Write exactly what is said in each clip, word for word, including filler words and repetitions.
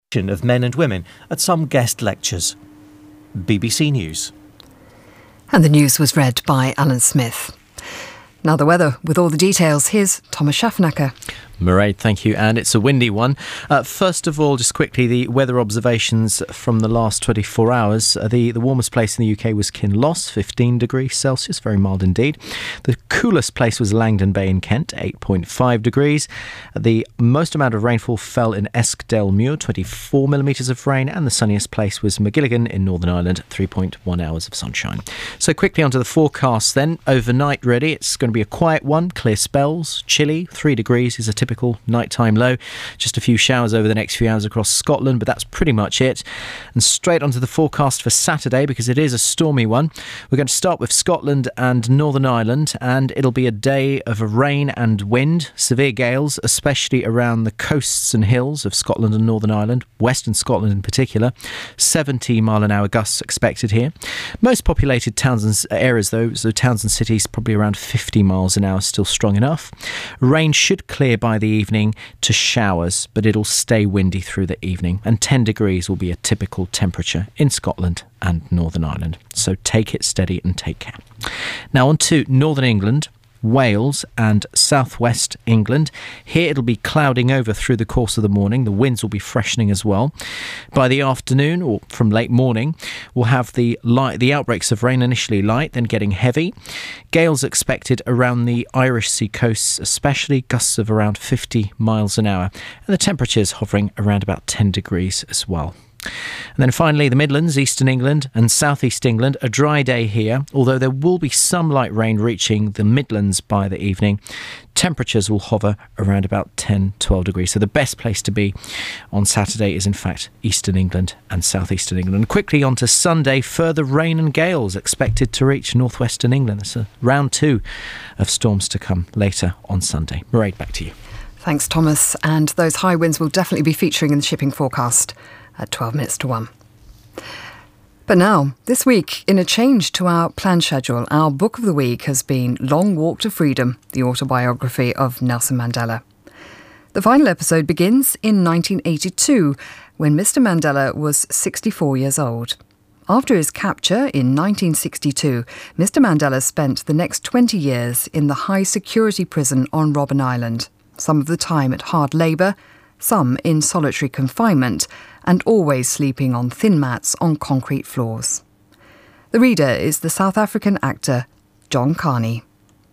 of men and women at some guest lectures. B B C News. And the news was read by Alan Smith. Now the weather, with all the details, here's Thomas Schaffnacker. Mairead, thank you. And it's a windy one. Uh, first of all, just quickly, the weather observations from the last twenty-four hours. Uh, the, the warmest place in the U K was Kinloss, fifteen degrees Celsius, very mild indeed. The coolest place was Langdon Bay in Kent, eight point five degrees. The most amount of rainfall fell in Eskdalemuir, twenty-four millimetres of rain. And the sunniest place was Magilligan in Northern Ireland, three point one hours of sunshine. So quickly onto the forecast then. Overnight, ready. It's going to be a quiet one, clear spells, chilly, three degrees is a typical nighttime low. Just a few showers over the next few hours across Scotland, but that's pretty much it. And straight onto the forecast for Saturday, because it is a stormy one. We're going to start with Scotland and Northern Ireland, and it'll be a day of rain and wind, severe gales, especially around the coasts and hills of Scotland and Northern Ireland, Western Scotland in particular. seventy mile an hour gusts expected here. Most populated towns and areas, though, so towns and cities, probably around fifty miles an hour, still strong enough. Rain should clear by the evening to showers, but it'll stay windy through the evening, and ten degrees will be a typical temperature in Scotland and Northern Ireland. So take it steady and take care. Now on to Northern England, Wales and southwest England. Here it'll be clouding over through the course of the morning. The winds will be freshening as well. By the afternoon or from late morning, we'll have the light, the outbreaks of rain, initially light, then getting heavy. Gales expected around the Irish Sea coasts, especially gusts of around fifty miles an hour. And the temperatures hovering around about ten degrees as well. And then finally, the Midlands, Eastern England and South East England. A dry day here, although there will be some light rain reaching the Midlands by the evening. Temperatures will hover around about ten, twelve degrees. So the best place to be on Saturday is, in fact, Eastern England and South Eastern England. And quickly on to Sunday, further rain and gales expected to reach northwestern England. It's a round two of storms to come later on Sunday. Mairead, back to you. Thanks, Thomas. And those high winds will definitely be featuring in the shipping forecast at twelve minutes to one. But now, this week, in a change to our planned schedule, our book of the week has been Long Walk to Freedom, the autobiography of Nelson Mandela. The final episode begins in nineteen eighty-two, when Mister Mandela was sixty-four years old. After his capture in nineteen sixty-two, Mister Mandela spent the next twenty years in the high-security prison on Robben Island, some of the time at hard labour, some in solitary confinement, and always sleeping on thin mats on concrete floors. The reader is the South African actor John Carney.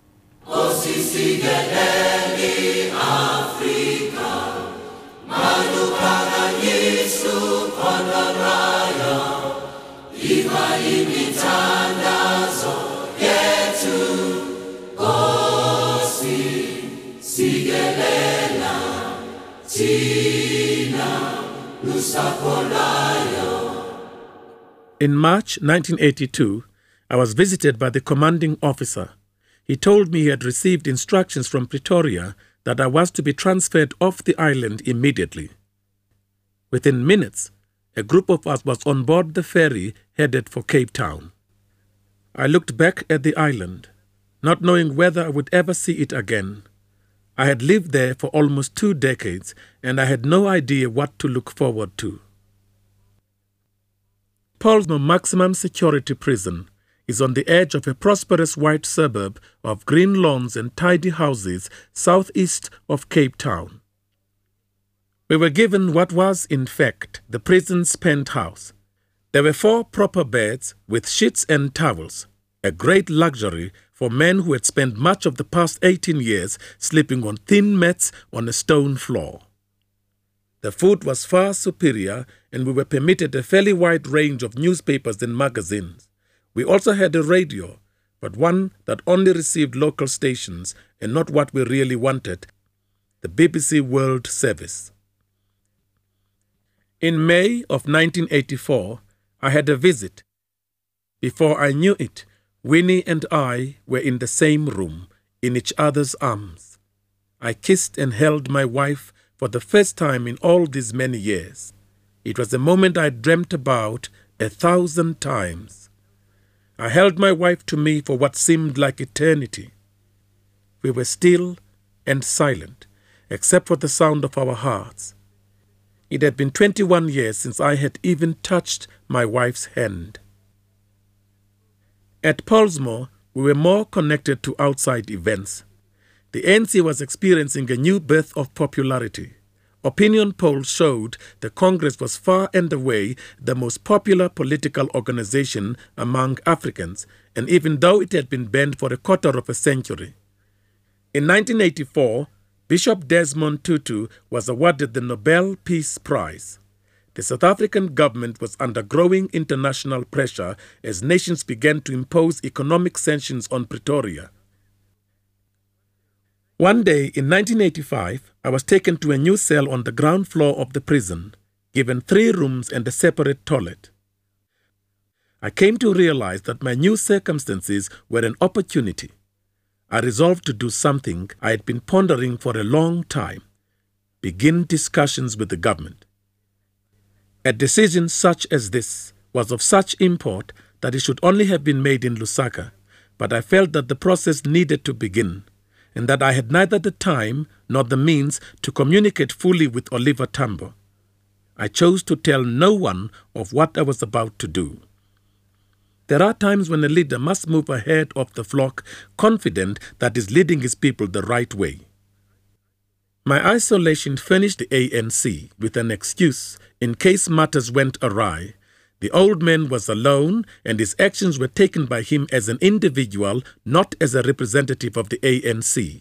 In March nineteen eighty-two, I was visited by the commanding officer. He told me he had received instructions from Pretoria that I was to be transferred off the island immediately. Within minutes, a group of us was on board the ferry headed for Cape Town. I looked back at the island, not knowing whether I would ever see it again. I had lived there for almost two decades, and I had no idea what to look forward to. Paulsmo Maximum Security Prison is on the edge of a prosperous white suburb of green lawns and tidy houses southeast of Cape Town. We were given what was, in fact, the prison's penthouse. There were four proper beds with sheets and towels, a great luxury for men who had spent much of the past eighteen years sleeping on thin mats on a stone floor. The food was far superior, and we were permitted a fairly wide range of newspapers and magazines. We also had a radio, but one that only received local stations and not what we really wanted, the B B C World Service. In May of nineteen eighty-four, I had a visit. Before I knew it, Winnie and I were in the same room, in each other's arms. I kissed and held my wife for the first time in all these many years. It was a moment I dreamt about a thousand times. I held my wife to me for what seemed like eternity. We were still and silent, except for the sound of our hearts. It had been twenty-one years since I had even touched my wife's hand. At Pollsmoor, we were more connected to outside events. The A N C was experiencing a new birth of popularity. Opinion polls showed the Congress was far and away the most popular political organization among Africans, and even though it had been banned for a quarter of a century. In nineteen eighty-four, Bishop Desmond Tutu was awarded the Nobel Peace Prize. The South African government was under growing international pressure as nations began to impose economic sanctions on Pretoria. One day in nineteen eighty-five, I was taken to a new cell on the ground floor of the prison, given three rooms and a separate toilet. I came to realize that my new circumstances were an opportunity. I resolved to do something I had been pondering for a long time: begin discussions with the government. A decision such as this was of such import that it should only have been made in Lusaka, but I felt that the process needed to begin, and that I had neither the time nor the means to communicate fully with Oliver Tambo. I chose to tell no one of what I was about to do. There are times when a leader must move ahead of the flock, confident that he is leading his people the right way. My isolation furnished the A N C with an excuse in case matters went awry. The old man was alone, and his actions were taken by him as an individual, not as a representative of the A N C.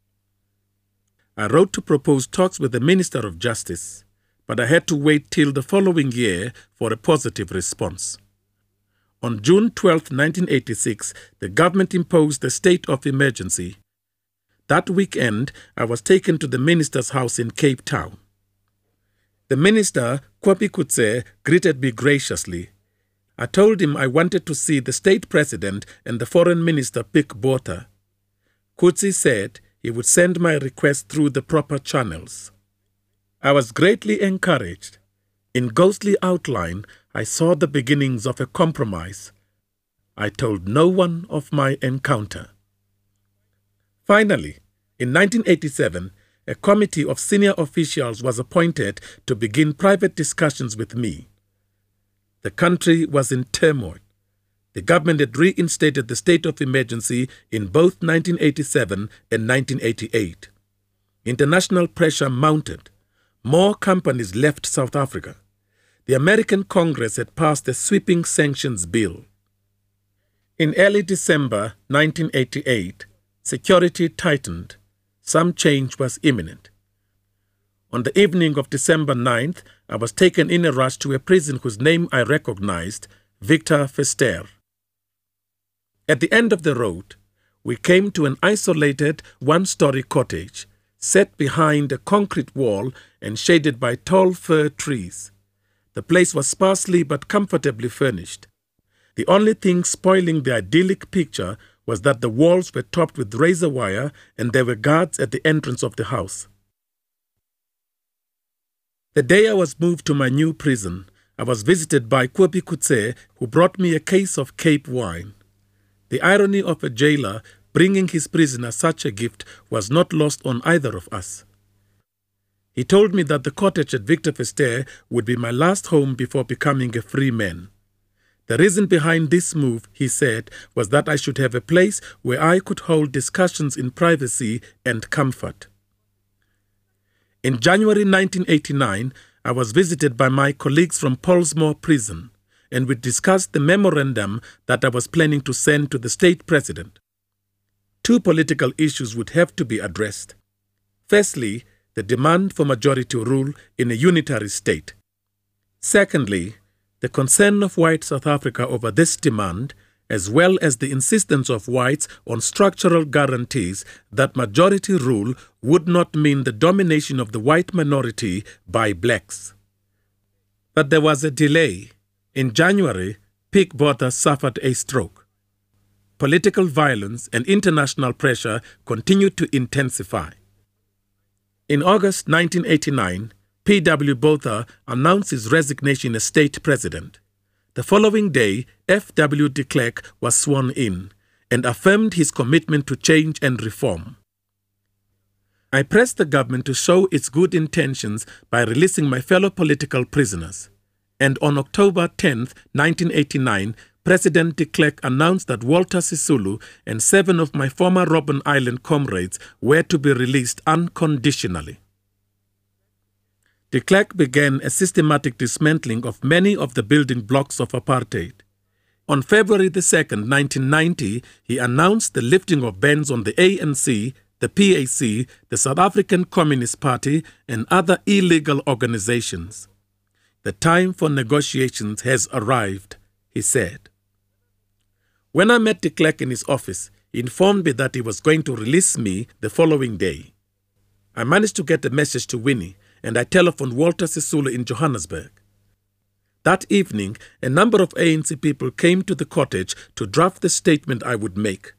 I wrote to propose talks with the Minister of Justice, but I had to wait till the following year for a positive response. On June twelfth, nineteen eighty-six, the government imposed a state of emergency. That weekend, I was taken to the minister's house in Cape Town. The minister, Kwapi Kutse, greeted me graciously. I told him I wanted to see the state president and the foreign minister, Pik Botha. Kutse said he would send my request through the proper channels. I was greatly encouraged. In ghostly outline, I saw the beginnings of a compromise. I told no one of my encounter. Finally, in nineteen eighty-seven, a committee of senior officials was appointed to begin private discussions with me. The country was in turmoil. The government had reinstated the state of emergency in both nineteen eighty-seven and nineteen eighty-eight. International pressure mounted. More companies left South Africa. The American Congress had passed a sweeping sanctions bill. In early December nineteen eighty-eight, security tightened. Some change was imminent. On the evening of December ninth, I was taken in a rush to a prison whose name I recognized, Victor Verster. At the end of the road, we came to an isolated one-story cottage, set behind a concrete wall and shaded by tall fir trees. The place was sparsely but comfortably furnished. The only thing spoiling the idyllic picture was that the walls were topped with razor wire and there were guards at the entrance of the house. The day I was moved to my new prison, I was visited by Kwapi Kutse, who brought me a case of Cape wine. The irony of a jailer bringing his prisoner such a gift was not lost on either of us. He told me that the cottage at Victor Verster would be my last home before becoming a free man. The reason behind this move, he said, was that I should have a place where I could hold discussions in privacy and comfort. In January nineteen eighty-nine, I was visited by my colleagues from Pollsmoor Prison, and we discussed the memorandum that I was planning to send to the state president. Two political issues would have to be addressed. Firstly, the demand for majority rule in a unitary state. Secondly, the concern of white South Africa over this demand, as well as the insistence of whites on structural guarantees that majority rule would not mean the domination of the white minority by blacks. But there was a delay. In January, Pik Botha suffered a stroke. Political violence and international pressure continued to intensify. In August nineteen eighty-nine, P W Botha announced his resignation as state president. The following day, F W de Klerk was sworn in and affirmed his commitment to change and reform. I pressed the government to show its good intentions by releasing my fellow political prisoners. And on October tenth, nineteen eighty-nine, President de Klerk announced that Walter Sisulu and seven of my former Robben Island comrades were to be released unconditionally. De Klerk began a systematic dismantling of many of the building blocks of apartheid. On February the second, nineteen ninety, he announced the lifting of bans on the A N C, the P A C, the South African Communist Party, and other illegal organizations. The time for negotiations has arrived, he said. When I met de Klerk in his office, he informed me that he was going to release me the following day. I managed to get a message to Winnie, and I telephoned Walter Sisulu in Johannesburg. That evening, a number of A N C people came to the cottage to draft the statement I would make.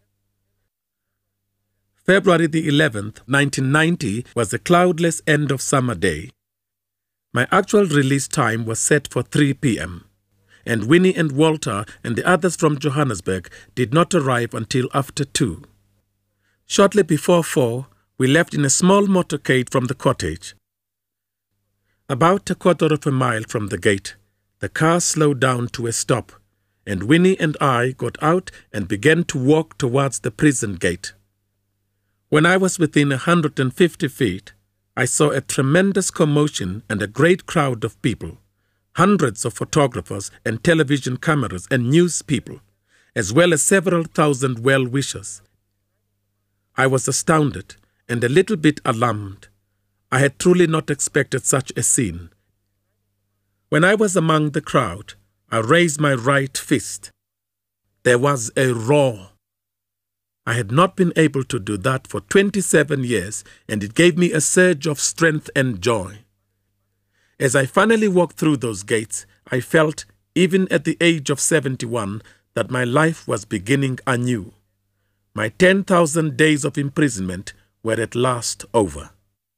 February the eleventh, nineteen ninety, was a cloudless end of summer day. My actual release time was set for three p m, and Winnie and Walter and the others from Johannesburg did not arrive until after two. Shortly before four, we left in a small motorcade from the cottage. About a quarter of a mile from the gate, the car slowed down to a stop, and Winnie and I got out and began to walk towards the prison gate. When I was within a hundred and fifty feet, I saw a tremendous commotion and a great crowd of people, hundreds of photographers and television cameras and news people, as well as several thousand well-wishers. I was astounded and a little bit alarmed. I had truly not expected such a scene. When I was among the crowd, I raised my right fist. There was a roar. I had not been able to do that for twenty-seven years, and it gave me a surge of strength and joy. As I finally walked through those gates, I felt, even at the age of seventy-one, that my life was beginning anew. My ten thousand days of imprisonment were at last over.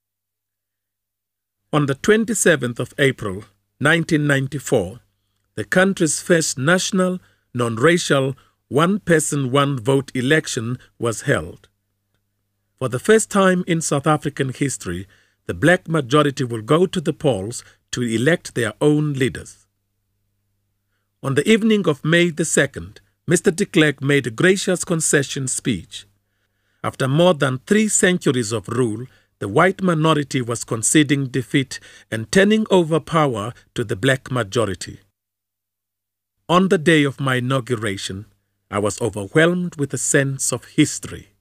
On the twenty-seventh of April, nineteen ninety-four, the country's first national, non-racial, one-person, one-vote election was held. For the first time in South African history, the black majority will go to the polls to elect their own leaders. On the evening of May the second, Mister de Klerk made a gracious concession speech. After more than three centuries of rule, the white minority was conceding defeat and turning over power to the black majority. On the day of my inauguration, I was overwhelmed with a sense of history.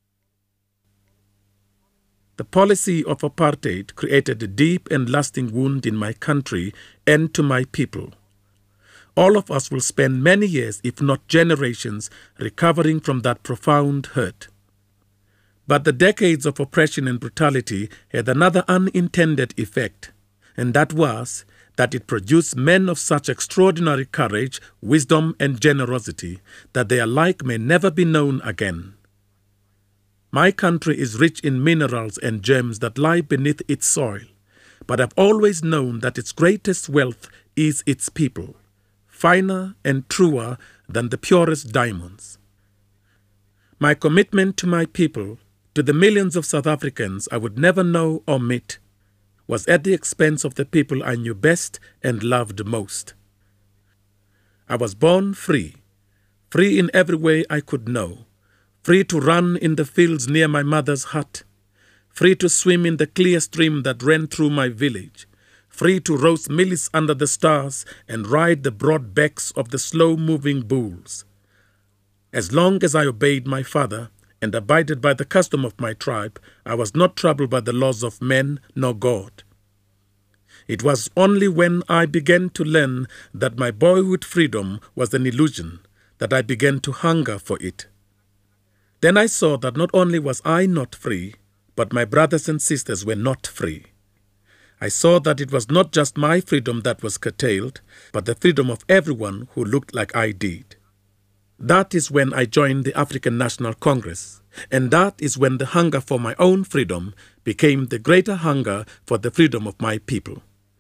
The policy of apartheid created a deep and lasting wound in my country and to my people. All of us will spend many years, if not generations, recovering from that profound hurt. But the decades of oppression and brutality had another unintended effect, and that was that it produced men of such extraordinary courage, wisdom, and generosity that their like may never be known again. My country is rich in minerals and gems that lie beneath its soil, but I've always known that its greatest wealth is its people, finer and truer than the purest diamonds. My commitment to my people, to the millions of South Africans I would never know or meet, was at the expense of the people I knew best and loved most. I was born free, free in every way I could know, free to run in the fields near my mother's hut, free to swim in the clear stream that ran through my village, free to roast mealies under the stars and ride the broad backs of the slow-moving bulls. As long as I obeyed my father and abided by the custom of my tribe, I was not troubled by the laws of men nor God. It was only when I began to learn that my boyhood freedom was an illusion that I began to hunger for it. Then I saw that not only was I not free, but my brothers and sisters were not free. I saw that it was not just my freedom that was curtailed, but the freedom of everyone who looked like I did. That is when I joined the African National Congress, and that is when the hunger for my own freedom became the greater hunger for the freedom of my people.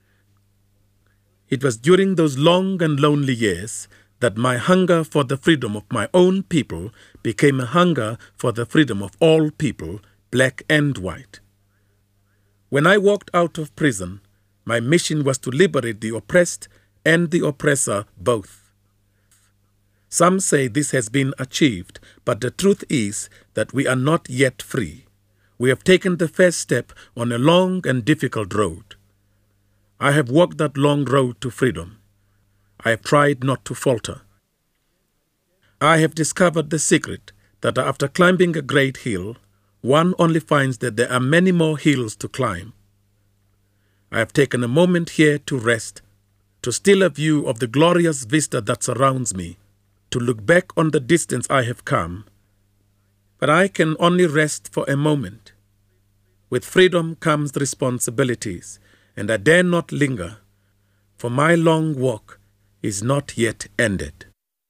It was during those long and lonely years that my hunger for the freedom of my own people became a hunger for the freedom of all people, black and white. When I walked out of prison, my mission was to liberate the oppressed and the oppressor both. Some say this has been achieved, but the truth is that we are not yet free. We have taken the first step on a long and difficult road. I have walked that long road to freedom. I have tried not to falter. I have discovered the secret that after climbing a great hill, one only finds that there are many more hills to climb. I have taken a moment here to rest, to steal a view of the glorious vista that surrounds me, to look back on the distance I have come. But I can only rest for a moment. With freedom comes responsibilities, and I dare not linger, for my long walk is not yet ended.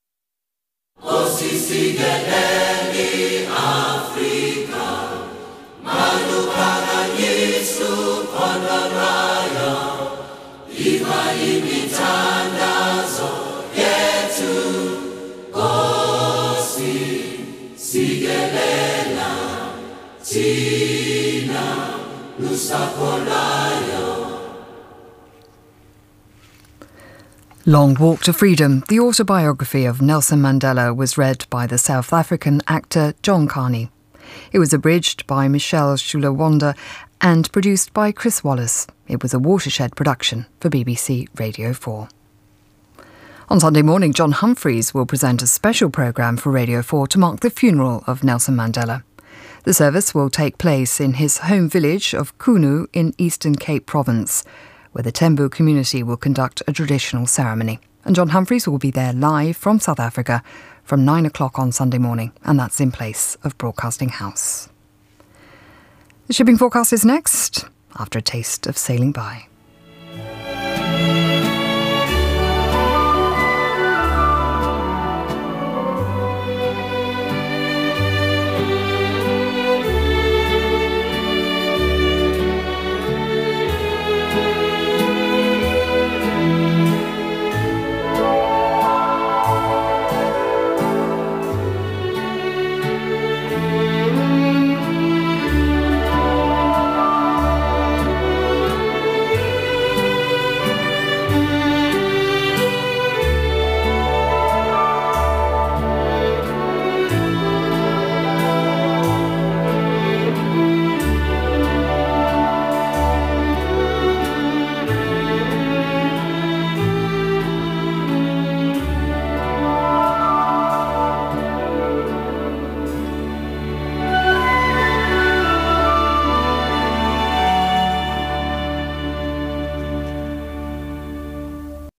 Usisigedeni Afrika, malupanga Yesu konaraya, iva imitandazo yetu, Usisigedela, tina lusakolayo. Long Walk to Freedom, the autobiography of Nelson Mandela, was read by the South African actor John Carney. It was abridged by Michelle Shulawanda and produced by Chris Wallace. It was a Watershed production for B B C Radio four. On Sunday morning, John Humphreys will present a special programme for Radio four to mark the funeral of Nelson Mandela. The service will take place in his home village of Kunu in Eastern Cape Province, where the Tembu community will conduct a traditional ceremony. And John Humphreys will be there live from South Africa from nine o'clock on Sunday morning, and that's in place of Broadcasting House. The shipping forecast is next, after a taste of sailing by.